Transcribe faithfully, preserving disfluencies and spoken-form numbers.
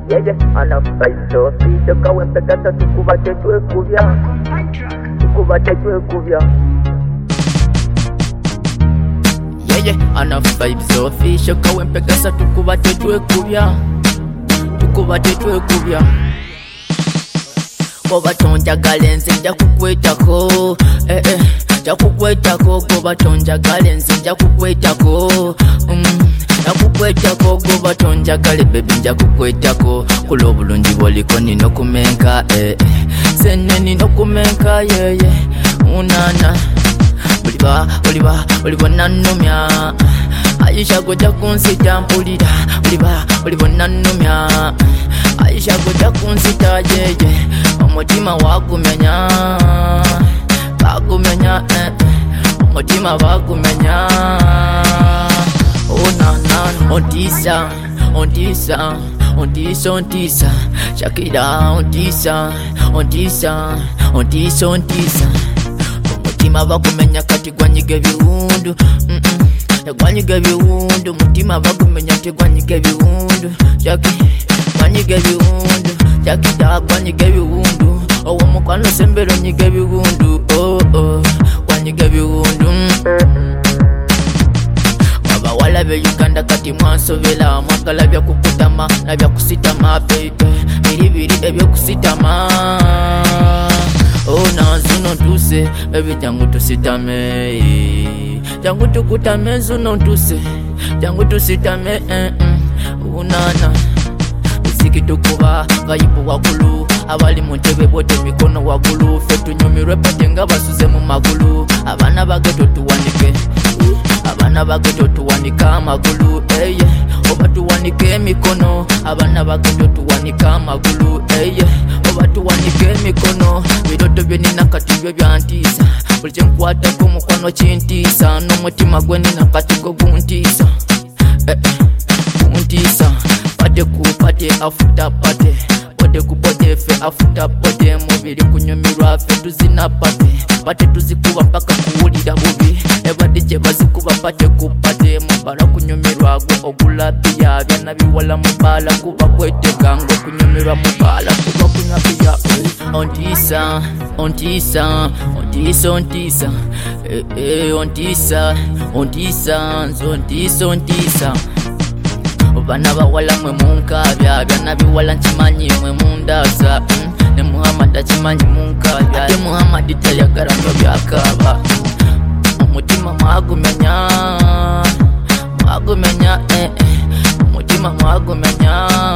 yeye anafaizo fido kawembe gata tukubate twekubya tukubate twekubya yeye anafaizo fido kawembe gata tukubate twekubya tukubate twekubya Goba tonja galenze nja kukwetako eh eh nja kukwetako goba tonja galenze nja kukwetako mm nja kukwetako goba tonja gale baby nja kukwetako kulo bulungi boliko nino kumenka eh senne nino kumenka yeah yeah unana uliba uliba ulibona numya Aisha goja kunsita mpulira uliba ulibona numya Aisha goja kunsita yeye Omutima wagumenya Wagumenya eh Omutima wagumenya Oh na na Ontisa Ontisa Ontisa Ontisa Shakira Ontisa Ontisa Ontisa Ontisa Omutima wagumenya kati gwanyige biwundu mm -mm. Gwanyige biwundu Mutima wagumenya te gwanyige biwundu Shaki Gwanyige biwundu Shakira gwanyige biwundu Owo mukwano sembero nyige biwundu Oh oh Gwanyige biwundu Baba wala be Uganda kati mwansobela Mwagala bya kukutama na bya kusitama baby Biri biri ebyo kusitama Oh na zuno tuse baby jangu tusitame Jangu tukutame zuno tuse Jangu tusitame eh, mm. Unana Usiki tukuba gayipu wakulu Abali muntebe bote mikono wakulu Fetu nyumirwe pate nga basuze mu magulu Abana bageto tuwanike Abana bageto tuwanika magulu Eye Oba tuwanike mikono Abana bageto tuwanika magulu Eye Oba tuwanike mikono Biroto byenina kati byo byantisa Buliche nkwata ku mukwano kintisa N'umutima gwe nina kati go guntisa Eh guntisa Pate ku pate afuta pate Pate ku pate fe afuta pate Mubiri kunyumirwa fe tuzina pate Pate tuzikuba mpaka kuwulira bubi Eba dije bazikuba pate ku pate Mubara kunyumirwa gwe ogula biya Byana biwala mubala kuba kweteka Ngo kunyumirwa mubala kuba kunya biya Ontisa, ontisa, ontisa, ontisa Eh eh ontisa, ontisa, ontisa, ontisa Bana bawala mwe munkabya byana biwala nchimanyi mwe mundaza mm. Ne Muhammad achimanyi munkabya Ate Muhammad tayagara ndo byakaba Umutima mwagumenya Mwagumenya eh eh Umutima mwagumenya